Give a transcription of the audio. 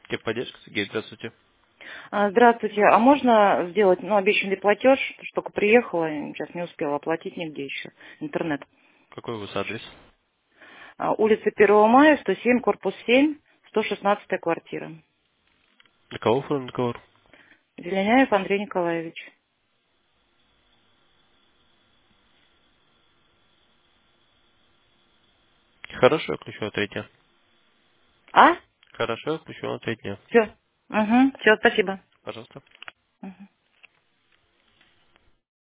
Техподдержка, Сергей, здравствуйте. Здравствуйте. А можно сделать, обещанный платеж, что ж только приехала, сейчас не успела оплатить нигде еще, интернет. Какой у вас адрес? Улица 1 мая, 107, корпус 7, 116 квартира. Для кого оформлен договор? Зеленяев Андрей Николаевич. Хорошо, я включу на 3 дня. А? Хорошо, я включу на 3 дня. Все. Угу. Все, спасибо. Пожалуйста. Мгм.